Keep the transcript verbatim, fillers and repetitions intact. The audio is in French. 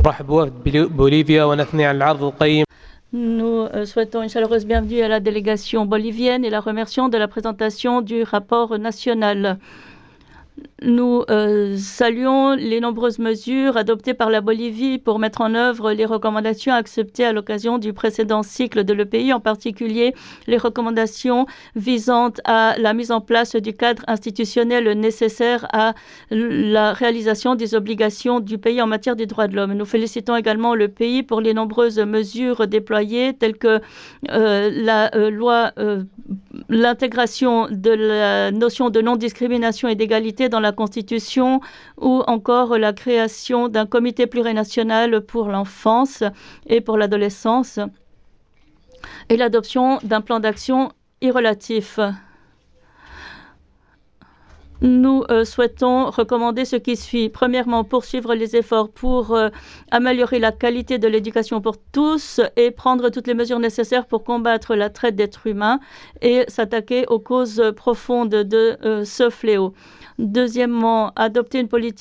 نرحب بوفد بوليفيا ونثني عن العرض القيم. Nous euh, souhaitons une chaleureuse bienvenue à la délégation bolivienne et la remercions de la présentation du rapport national. Nous euh, saluons les nombreuses mesures adoptées par la Bolivie pour mettre en œuvre les recommandations acceptées à l'occasion du précédent cycle de l'E P I, en particulier les recommandations visant à la mise en place du cadre institutionnel nécessaire à la réalisation des obligations du pays en matière des droits de l'homme. Nous félicitons également le pays pour les nombreuses mesures déployées, telles que euh, la euh, loi, euh, l'intégration de la notion de non-discrimination et d'égalité dans la Constitution, ou encore la création d'un comité plurinational pour l'enfance et pour l'adolescence et l'adoption d'un plan d'action y relatif. Nous euh, souhaitons recommander ce qui suit. Premièrement, poursuivre les efforts pour euh, améliorer la qualité de l'éducation pour tous et prendre toutes les mesures nécessaires pour combattre la traite d'êtres humains et s'attaquer aux causes profondes de euh, ce fléau. Deuxièmement, adopter une politique